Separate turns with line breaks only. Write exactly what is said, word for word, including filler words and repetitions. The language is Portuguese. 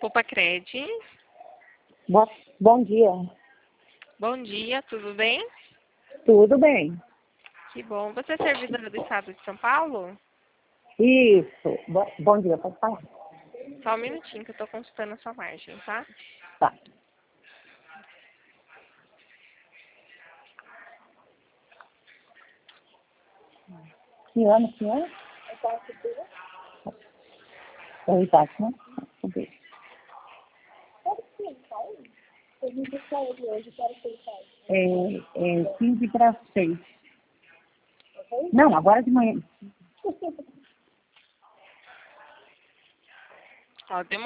Poupa-Cred.
Bo- Bom dia.
Bom dia, tudo bem?
Tudo bem?
Que bom. Você é servidora do Estado de São Paulo?
Isso. Bo- Bom dia, pode falar?
Só um minutinho que eu estou consultando a sua margem, tá?
Tá. Que ano que é? É o Itachi, né? Ok. É, é quinze para seis. Não, agora de manhã.
Ó,